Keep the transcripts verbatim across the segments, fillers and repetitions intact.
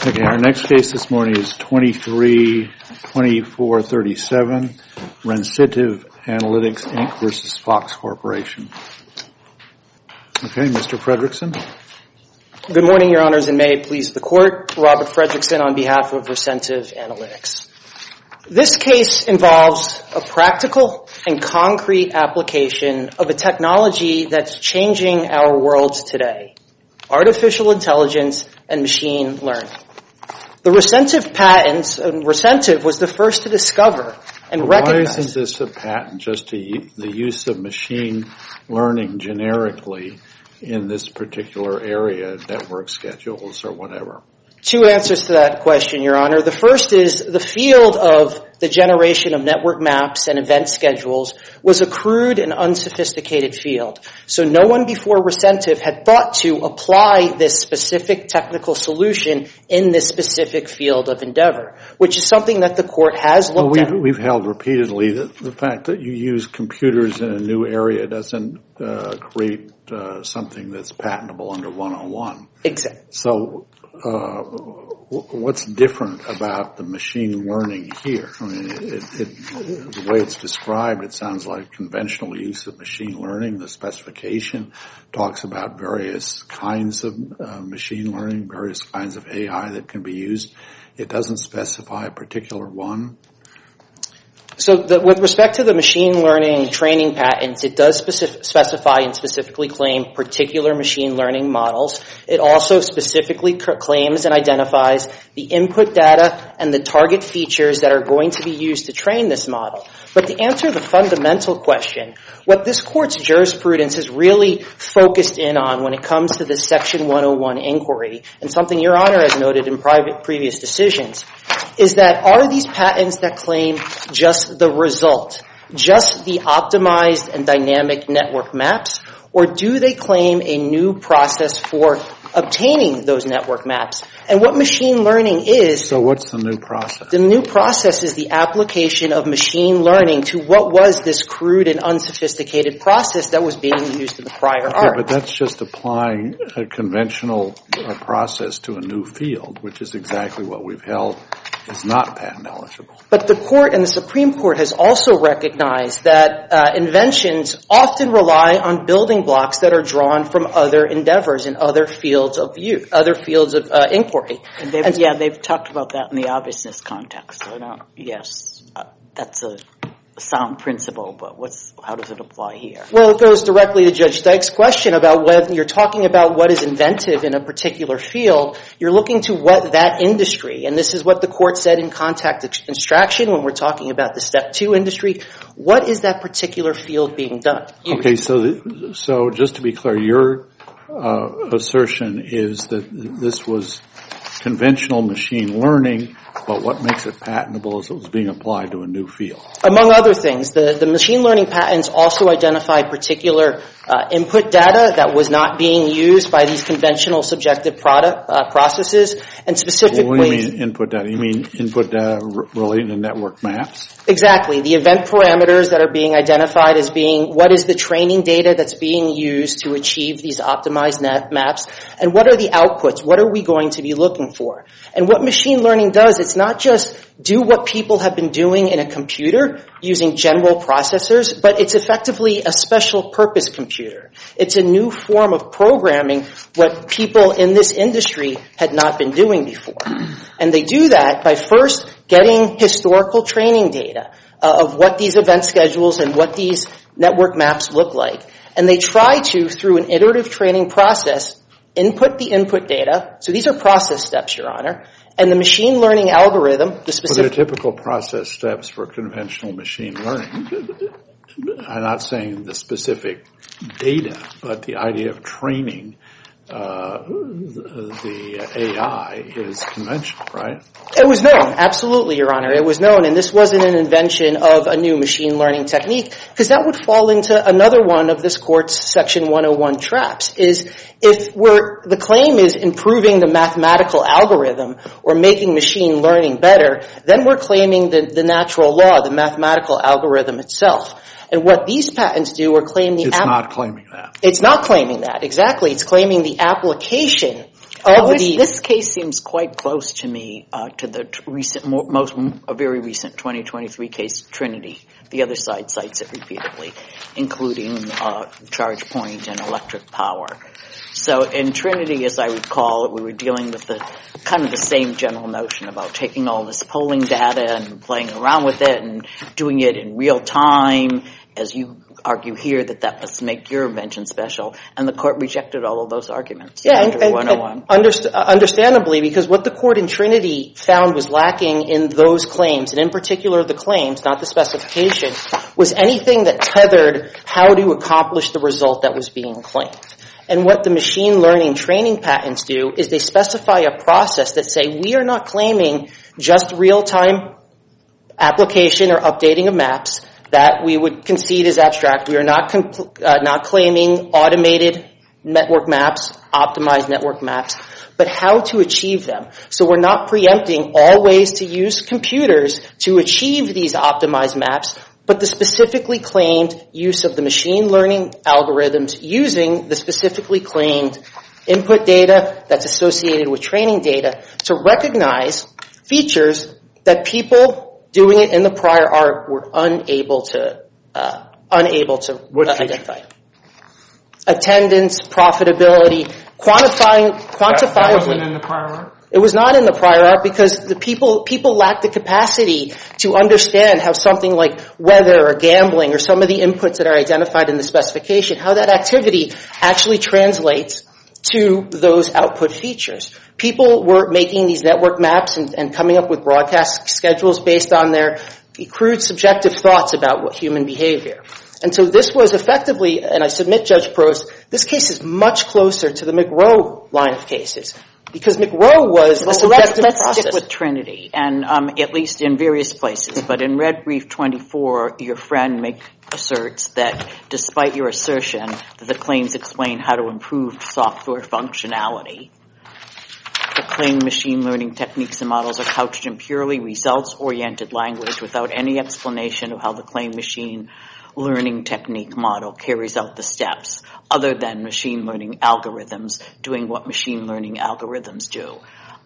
Okay, our next case this morning is twenty-three twenty-four thirty-seven, Rensitive Analytics, Incorporated versus Fox Corporation. Okay, Mister Fredrickson. Good morning, Your Honors, and may it please the Court. Robert Fredrickson on behalf of Rensitive Analytics. This case involves a practical and concrete application of a technology that's changing our world today: artificial intelligence and machine learning. The Rensitive patents, and Rensitive was the first to discover and well, recognize. Why isn't this a patent just to the use of machine learning generically in this particular area, network schedules or whatever? Two answers to that question, Your Honor. The first is the field of the generation of network maps and event schedules was a crude and unsophisticated field. So no one before Rensitive had thought to apply this specific technical solution in this specific field of endeavor, which is something that the Court has looked well, we've, at. We've held repeatedly that the fact that you use computers in a new area doesn't uh, create uh, something that's patentable under one oh one. Exactly. So Uh, what's different about the machine learning here? I mean, it, it, the way it's described, it sounds like conventional use of machine learning. The specification talks about various kinds of uh, machine learning, various kinds of A I that can be used. It doesn't specify a particular one. So the, with respect to the machine learning training patents, it does specific, specify and specifically claim particular machine learning models. It also specifically c- claims and identifies the input data and the target features that are going to be used to train this model. But to answer the fundamental question, what this Court's jurisprudence has really focused in on when it comes to this Section one oh one inquiry, and something Your Honor has noted in private previous decisions, is that are these patents that claim just the result, just the optimized and dynamic network maps, or do they claim a new process for obtaining those network maps? And what machine learning is... So what's the new process? The new process is the application of machine learning to what was this crude and unsophisticated process that was being used in the prior okay, art. But that's just applying a conventional uh, process to a new field, which is exactly what we've held is not patent eligible. But the Court and the Supreme Court has also recognized that uh, inventions often rely on building blocks that are drawn from other endeavors and other fields of view, other fields of uh, inquiry. And they've, and, yeah, they've talked about that in the obviousness context. So, no, yes, uh, that's a sound principle, but what's how does it apply here? Well, it goes directly to Judge Dyke's question about when you're talking about what is inventive in a particular field, you're looking to what that industry, and this is what the Court said in contact extraction when we're talking about the step two industry, what is that particular field being done? Used? Okay, so the, so just to be clear, your uh, assertion is that this was conventional machine learning, but what makes it patentable is it was being applied to a new field. Among other things, the, the machine learning patents also identify particular uh, input data that was not being used by these conventional subjective product uh, processes, and specifically... Well, what do you mean input data? You mean input data r- related to network maps? Exactly. The event parameters that are being identified as being what is the training data that's being used to achieve these optimized net maps, and what are the outputs? What are we going to be looking for? And what machine learning does, it's not just do what people have been doing in a computer using general processors, but it's effectively a special purpose computer. It's a new form of programming what people in this industry had not been doing before. And they do that by first getting historical training data uh, of what these event schedules and what these network maps look like. And they try to, through an iterative training process, input the input data. So these are process steps, Your Honor. And the machine learning algorithm, the specific... What are typical process steps for conventional machine learning? I'm not saying the specific data, but the idea of training uh, the A I is conventional, right? It was known, absolutely, Your Honor. It was known, and this wasn't an invention of a new machine learning technique, because that would fall into another one of this Court's Section one oh one traps, is if we're, the claim is improving the mathematical algorithm or making machine learning better, then we're claiming the, the natural law, the mathematical algorithm itself. And what these patents do are claim the... It's ap- not claiming that. It's not claiming that, exactly. It's claiming the application of this, the... This case seems quite close to me uh, to the t- recent, most, a very recent twenty twenty-three case, Trinity. The other side cites it repeatedly, including uh, charge point and electric power. So in Trinity, as I recall, we were dealing with the kind of the same general notion about taking all this polling data and playing around with it and doing it in real time, as you argue here that that must make your invention special, and the court rejected all of those arguments. Yeah, and, and, and underst- understandably, because what the court in Trinity found was lacking in those claims, and in particular the claims, not the specification, was anything that tethered how to accomplish the result that was being claimed. And what the machine learning training patents do is they specify a process that say we are not claiming just real-time application or updating of maps that we would concede is abstract. We are not compl- uh, not claiming automated network maps, optimized network maps, but how to achieve them. So we're not preempting all ways to use computers to achieve these optimized maps, but the specifically claimed use of the machine learning algorithms using the specifically claimed input data that's associated with training data to recognize features that people doing it in the prior art were unable to uh, unable to what uh, identify. Attendance, profitability, quantifying quantifiably. That, that wasn't in the prior art? It was not in the prior art because the people people lacked the capacity to understand how something like weather or gambling or some of the inputs that are identified in the specification, how that activity actually translates to those output features. People were making these network maps and, and coming up with broadcast schedules based on their crude subjective thoughts about what human behavior. And so this was effectively, and I submit, Judge Prost, this case is much closer to the McRow line of cases. Because McRow was well, a subjective let's, let's process. stick with Trinity, and um, at least in various places. But in Red Brief twenty-four, your friend make, asserts that despite your assertion that the claims explain how to improve software functionality, the claimed machine learning techniques and models are couched in purely results-oriented language without any explanation of how the claimed machine learning technique model carries out the steps other than machine learning algorithms doing what machine learning algorithms do.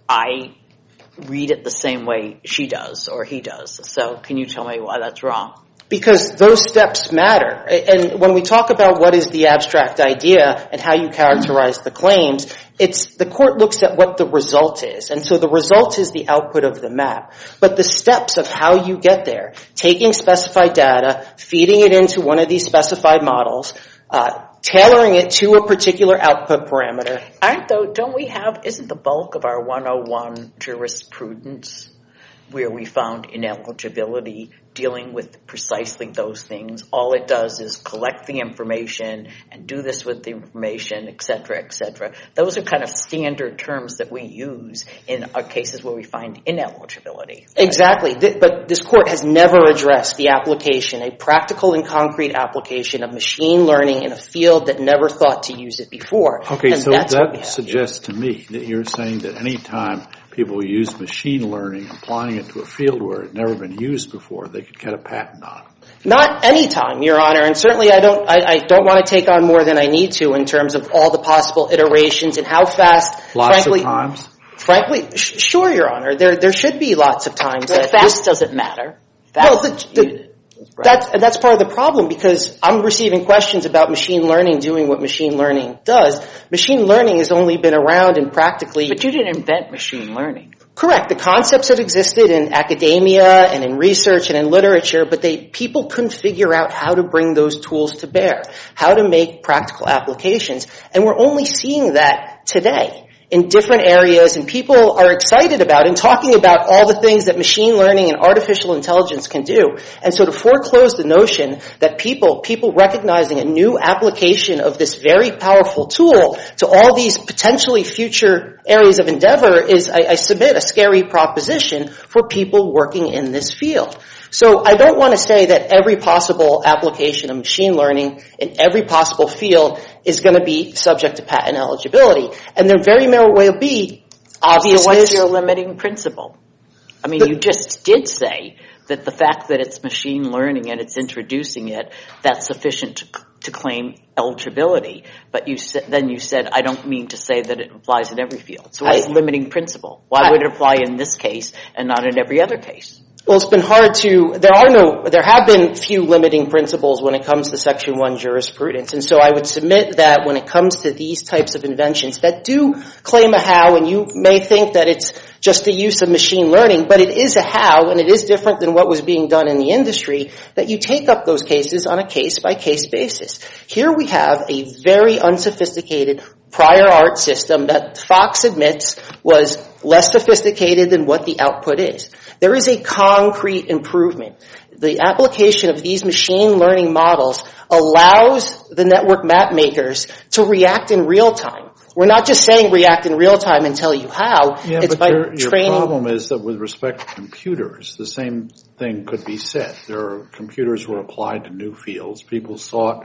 I read it the same way she does or he does. So can you tell me why that's wrong? Because those steps matter. And when we talk about what is the abstract idea and how you characterize the claims, it's the court looks at what the result is. And so the result is the output of the map. But the steps of how you get there, taking specified data, feeding it into one of these specified models, uh, tailoring it to a particular output parameter. Aren't though, don't we have, isn't the bulk of our one oh one jurisprudence where we found ineligibility dealing with precisely those things? All it does is collect the information and do this with the information, et cetera, et cetera. Those are kind of standard terms that we use in our cases where we find ineligibility. Right? Exactly. But this court has never addressed the application, a practical and concrete application of machine learning in a field that never thought to use it before. Okay, and so that's that suggests to me that you're saying that any time people use machine learning, applying it to a field where it never been used before, they could get a patent on it. Not any time, Your Honor, and certainly I don't I, I don't want to take on more than I need to in terms of all the possible iterations and how fast. Lots frankly, of times? Frankly, sh- sure, Your Honor. There there should be lots of times. Well, that fast this, doesn't matter. well, Fast, the, the, right. that's, and that's part of the problem because I'm receiving questions about machine learning doing what machine learning does. Machine learning has only been around in practically... But you didn't invent machine learning. Correct. The concepts have existed in academia and in research and in literature, but they people couldn't figure out how to bring those tools to bear, how to make practical applications. And we're only seeing that today in different areas, and people are excited about and talking about all the things that machine learning and artificial intelligence can do. And so to foreclose the notion that people, people recognizing a new application of this very powerful tool to all these potentially future areas of endeavor is, I, I submit, a scary proposition for people working in this field. So I don't want to say that every possible application of machine learning in every possible field is going to be subject to patent eligibility. And there very may well be obvious. So what's your limiting principle? I mean, the, you just did say that the fact that it's machine learning and it's introducing it, that's sufficient to to claim eligibility, but you sa- then you said, I don't mean to say that it applies in every field. So what's the limiting principle? Why I, would it apply in this case and not in every other case? Well, it's been hard to, there are no, there have been few limiting principles when it comes to Section one jurisprudence. And so I would submit that when it comes to these types of inventions that do claim a how, and you may think that it's just the use of machine learning, but it is a how, and it is different than what was being done in the industry, that you take up those cases on a case-by-case basis. Here we have a very unsophisticated prior art system that Fox admits was less sophisticated than what the output is. There is a concrete improvement. The application of these machine learning models allows the network map makers to react in real time. We're not just saying react in real time and tell you how. Yeah, it's but by your, your training. problem is that with respect to computers, the same thing could be said. There are computers were applied to new fields. People sought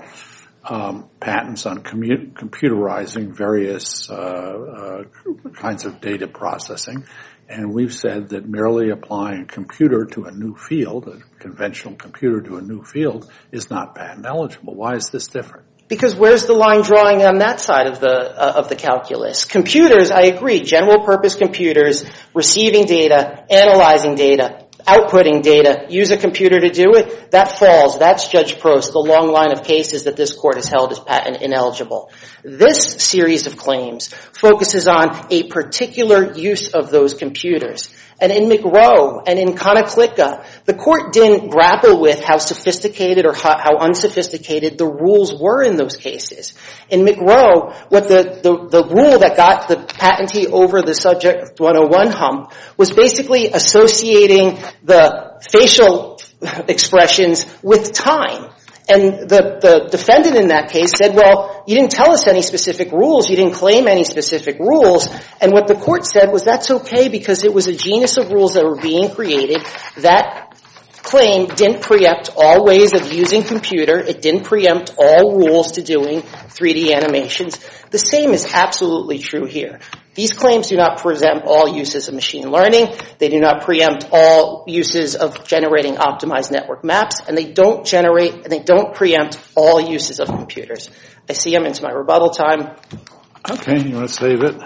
um, patents on commu- computerizing various uh, uh, kinds of data processing. And we've said that merely applying a computer to a new field, a conventional computer to a new field, is not patent eligible. Why is this different? Because where's the line drawing on that side of the uh, of the calculus? Computers, I agree, general purpose computers, receiving data, analyzing data, outputting data, use a computer to do it, that falls. That's Judge Prost, the long line of cases that this court has held as patent ineligible. This series of claims focuses on a particular use of those computers. And in McRow and in Conococheague, the court didn't grapple with how sophisticated or how, how unsophisticated the rules were in those cases. In McRow, what the, the, the rule that got the patentee over the subject one oh one hump was basically associating the facial expressions with time. And the, the defendant in that case said, well, you didn't tell us any specific rules. You didn't claim any specific rules. And what the court said was that's okay because it was a genus of rules that were being created. That claim didn't preempt all ways of using computer. It didn't preempt all rules to doing three D animations. The same is absolutely true here. These claims do not preempt all uses of machine learning. They do not preempt all uses of generating optimized network maps, and they don't generate and they don't preempt all uses of computers. I see I'm into my rebuttal time. Okay, you want to save it?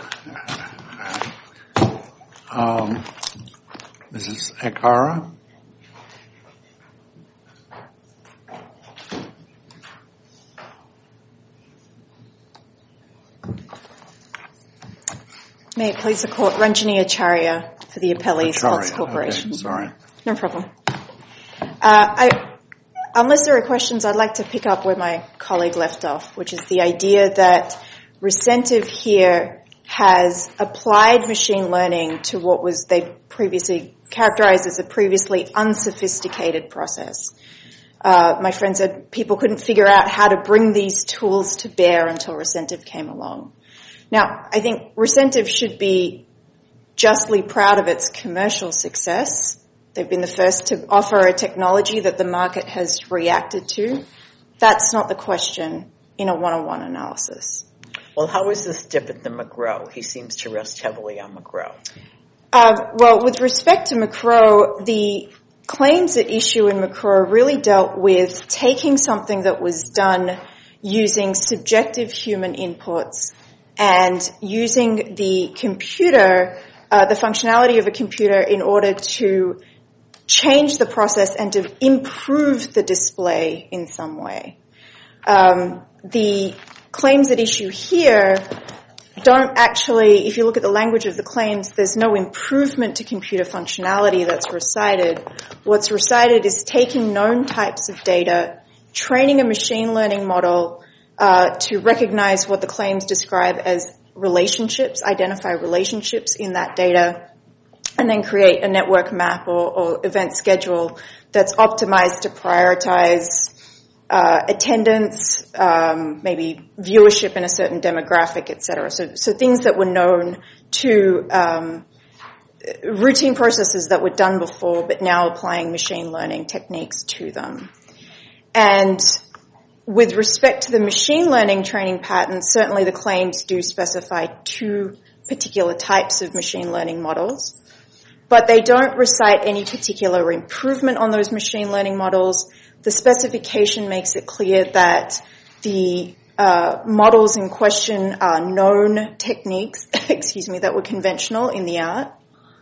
Um, Missus Ekara? May it please the Court, Ranjini Acharya for the Appellees Fox Corporation. Okay, sorry. No problem. Uh, I, unless there are questions, I'd like to pick up where my colleague left off, which is the idea that Recentive here has applied machine learning to what was they previously characterized as a previously unsophisticated process. Uh, my friend said people couldn't figure out how to bring these tools to bear until Recentive came along. Now, I think Recentive should be justly proud of its commercial success. They've been the first to offer a technology that the market has reacted to. That's not the question in a one oh one analysis. Well, how is this different than McRow? He seems to rest heavily on McRow. Uh, well, with respect to McRow, the claims at issue in McRow really dealt with taking something that was done using subjective human inputs and using the computer, uh, the functionality of a computer in order to change the process and to improve the display in some way. Um, the claims at issue here don't actually, if you look at the language of the claims, there's no improvement to computer functionality that's recited. What's recited is taking known types of data, training a machine learning model uh, to recognize what the claims describe as relationships, identify relationships in that data, and then create a network map or, or event schedule that's optimized to prioritize uh, attendance, um, maybe viewership in a certain demographic, et cetera. So, so things that were known to um, routine processes that were done before, but now applying machine learning techniques to them. And with respect to the machine learning training patterns, certainly the claims do specify two particular types of machine learning models, but they don't recite any particular improvement on those machine learning models. The specification makes it clear that the uh, models in question are known techniques, excuse me, that were conventional in the art.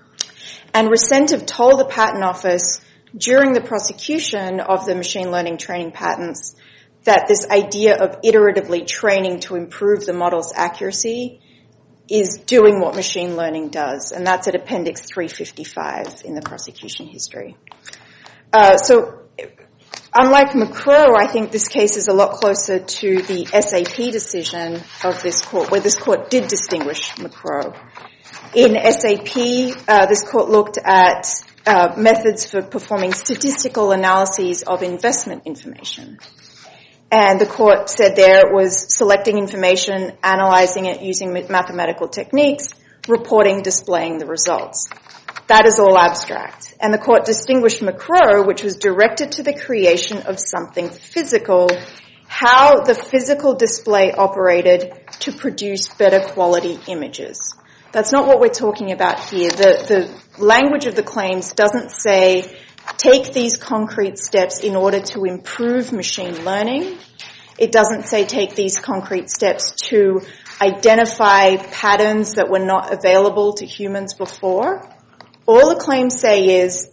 And Recentive told the Patent Office during the prosecution of the machine learning training patents that this idea of iteratively training to improve the model's accuracy is doing what machine learning does, and that's at Appendix three fifty-five in the prosecution history. Uh, so, unlike McCrow, I think this case is a lot closer to the S A P decision of this court, where this court did distinguish McCrow. In S A P, uh, this court looked at uh, methods for performing statistical analyses of investment information. And the court said there it was selecting information, analyzing it using mathematical techniques, reporting, displaying the results. That is all abstract. And the court distinguished McCrow, which was directed to the creation of something physical, how the physical display operated to produce better quality images. That's not what we're talking about here. The, the language of the claims doesn't say take these concrete steps in order to improve machine learning. It doesn't say take these concrete steps to identify patterns that were not available to humans before. All the claims say is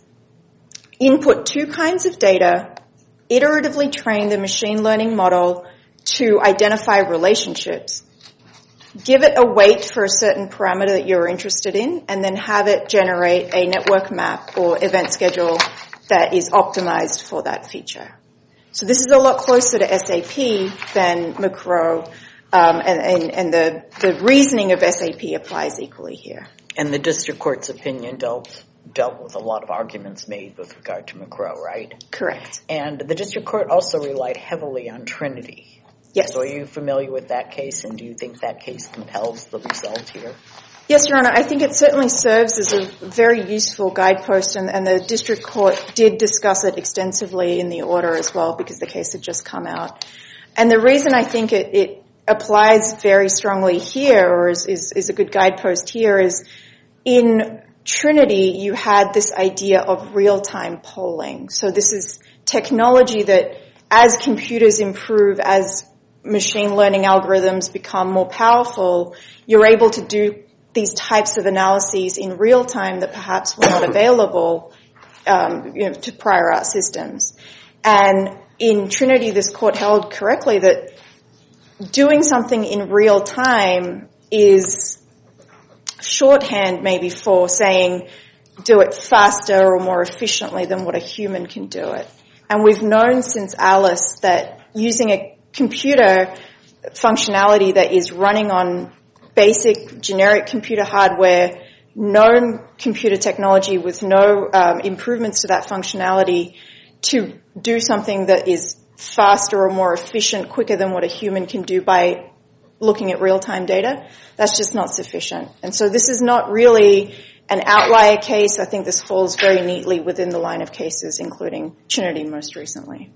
input two kinds of data, iteratively train the machine learning model to identify relationships, give it a weight for a certain parameter that you're interested in, and then have it generate a network map or event schedule that is optimized for that feature. So this is a lot closer to S A P than McCrow, um, and, and, and the, the reasoning of S A P applies equally here. And the district court's opinion dealt dealt with a lot of arguments made with regard to McCrow, right? Correct. And the district court also relied heavily on Trinity. Yes. So are you familiar with that case, and do you think that case compels the result here? Yes, Your Honor. I think it certainly serves as a very useful guidepost, and, and the district court did discuss it extensively in the order as well because the case had just come out. And the reason I think it, it applies very strongly here, or is, is, is a good guidepost here, is in Trinity you had this idea of real-time polling. So this is technology that as computers improve, as machine learning algorithms become more powerful, you're able to do these types of analyses in real time that perhaps were not available um, you know, to prior art systems. And in Trinity, this court held correctly that doing something in real time is shorthand maybe for saying do it faster or more efficiently than what a human can do it. And we've known since Alice that using a computer functionality that is running on basic generic computer hardware, known computer technology with no um, improvements to that functionality to do something that is faster or more efficient, quicker than what a human can do by looking at real-time data, that's just not sufficient. And so this is not really an outlier case. I think this falls very neatly within the line of cases, including Trinity most recently.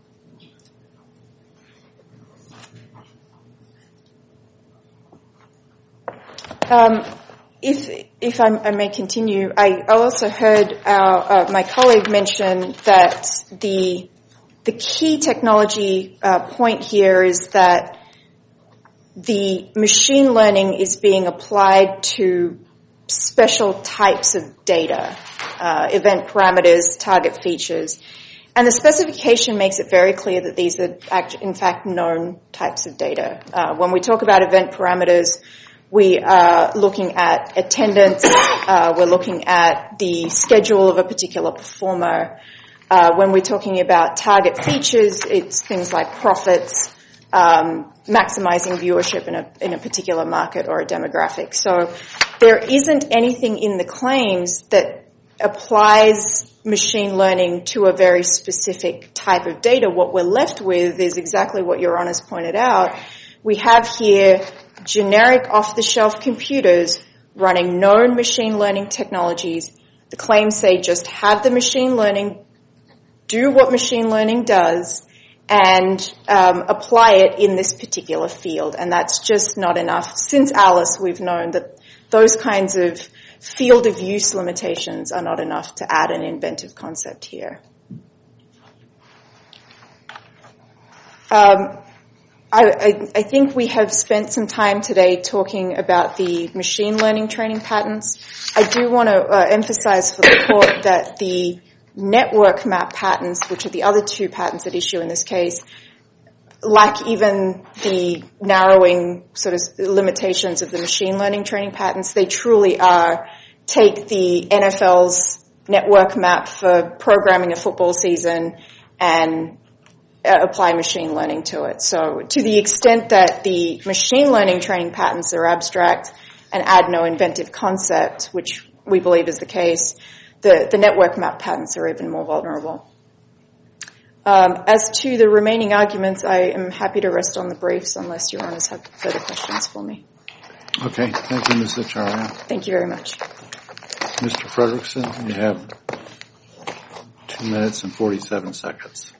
Um, if if I, I may continue, I also heard our, uh, my colleague mention that the the key technology uh, point here is that the machine learning is being applied to special types of data, uh, event parameters, target features. And the specification makes it very clear that these are, act- in fact, known types of data. Uh, when we talk about event parameters, we are looking at attendance, uh, we're looking at the schedule of a particular performer. Uh, when we're talking about target features, it's things like profits, um, maximizing viewership in a, in a particular market or a demographic. So there isn't anything in the claims that applies machine learning to a very specific type of data. What we're left with is exactly what Your Honor's pointed out. We have here generic off-the-shelf computers running known machine learning technologies. The claims say just have the machine learning do what machine learning does and um, apply it in this particular field. And that's just not enough. Since Alice, we've known that those kinds of field of use limitations are not enough to add an inventive concept here. Um, I, I, I think we have spent some time today talking about the machine learning training patents. I do want to uh, emphasize for the court that the network map patents, which are the other two patents at issue in this case, lack even the narrowing sort of limitations of the machine learning training patents. They truly are take the N F L's network map for programming a football season and uh, apply machine learning to it. So to the extent that the machine learning training patents are abstract and add no inventive concept, which we believe is the case, the, the network map patents are even more vulnerable. Um, as to the remaining arguments, I am happy to rest on the briefs unless Your Honours have further questions for me. Okay. Thank you, Miz Acharya. Thank you very much. Mister Fredrickson, you have two minutes and forty-seven seconds.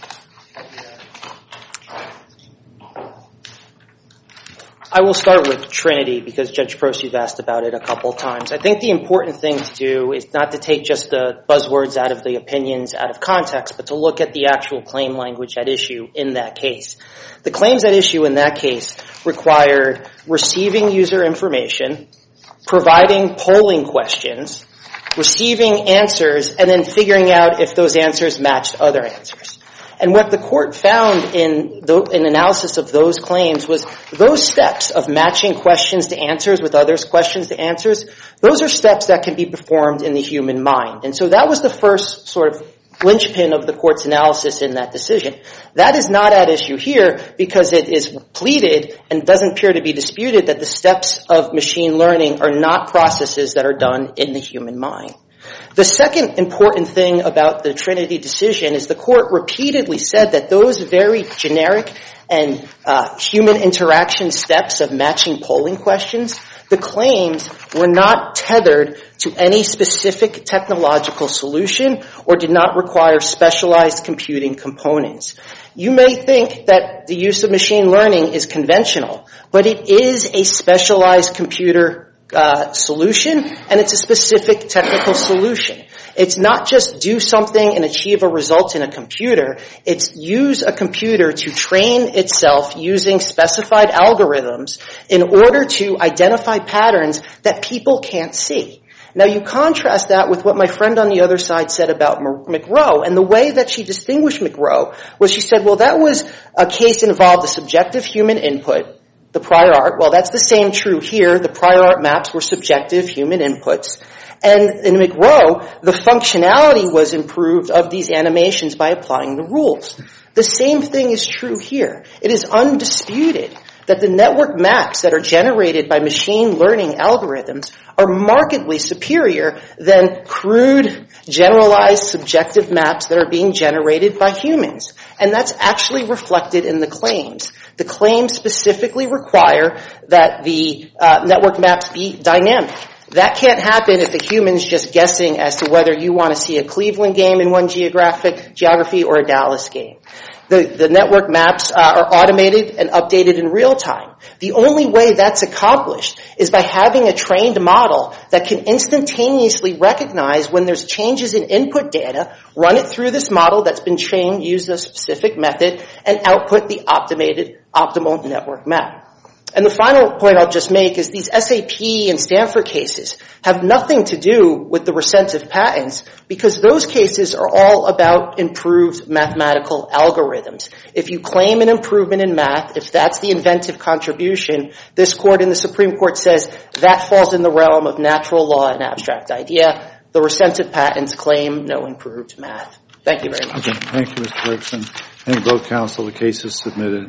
I will start with Trinity because Judge Prost, you've asked about it a couple of times. I think the important thing to do is not to take just the buzzwords out of the opinions out of context, but to look at the actual claim language at issue in that case. The claims at issue in that case required receiving user information, providing polling questions, receiving answers, and then figuring out if those answers matched other answers. And what the court found in the in analysis of those claims was those steps of matching questions to answers with others' questions to answers, those are steps that can be performed in the human mind. And so that was the first sort of linchpin of the court's analysis in that decision. That is not at issue here because it is pleaded and doesn't appear to be disputed that the steps of machine learning are not processes that are done in the human mind. The second important thing about the Trinity decision is the court repeatedly said that those very generic and uh, human interaction steps of matching polling questions, the claims were not tethered to any specific technological solution or did not require specialized computing components. You may think that the use of machine learning is conventional, but it is a specialized computer Uh, solution, and it's a specific technical solution. It's not just do something and achieve a result in a computer. It's use a computer to train itself using specified algorithms in order to identify patterns that people can't see. Now you contrast that with what my friend on the other side said about McRow, and the way that she distinguished McRow was she said, well, that was a case involved a subjective human input, the prior art. Well, that's the same true here. The prior art maps were subjective human inputs. And in McRow, the functionality was improved of these animations by applying the rules. The same thing is true here. It is undisputed that the network maps that are generated by machine learning algorithms are markedly superior than crude, generalized, subjective maps that are being generated by humans. And that's actually reflected in the claims. The claims specifically require that the uh, network maps be dynamic. That can't happen if the human's just guessing as to whether you want to see a Cleveland game in one geographic geography or a Dallas game. The, the network maps uh, are automated and updated in real time. The only way that's accomplished is by having a trained model that can instantaneously recognize when there's changes in input data, run it through this model that's been trained, use a specific method, and output the optimated, optimal network map. And the final point I'll just make is these S A P and Stanford cases have nothing to do with the recentive patents because those cases are all about improved mathematical algorithms. If you claim an improvement in math, if that's the inventive contribution, this court and the Supreme Court says that falls in the realm of natural law and abstract idea. The recentive patents claim no improved math. Thank you very much. Okay. Thank you, Mister Ferguson. Thank both counsel. The case is submitted.